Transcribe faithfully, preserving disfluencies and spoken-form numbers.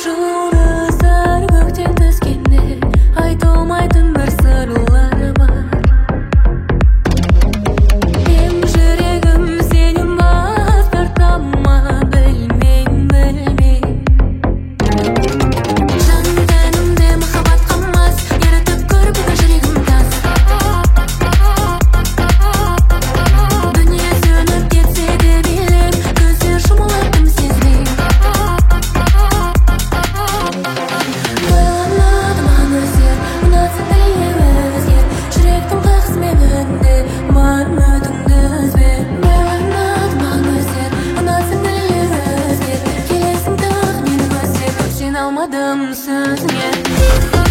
Жұлдыздар көктен түскенде айтылмайтын бір сырлары бар. Мен жүрегім сенен бас тарта ма, білмеймін, білмеймін. Жан тәнімде махаббатқа мас, ерітіп көр бүгін жүрегім тас. Дүние сөніп кетсе де билеп, көздер жұмылатын сезбей. Ойланады ма өзгер, ұнатсаң тілге өзгер. Жүректің қызметінде бар үмітіңді үзбе. Ойланады ма өзгер, ұнатсаң тілге өзгер. Келесің тағы мені көздеп, сене алмадым сөзіңе.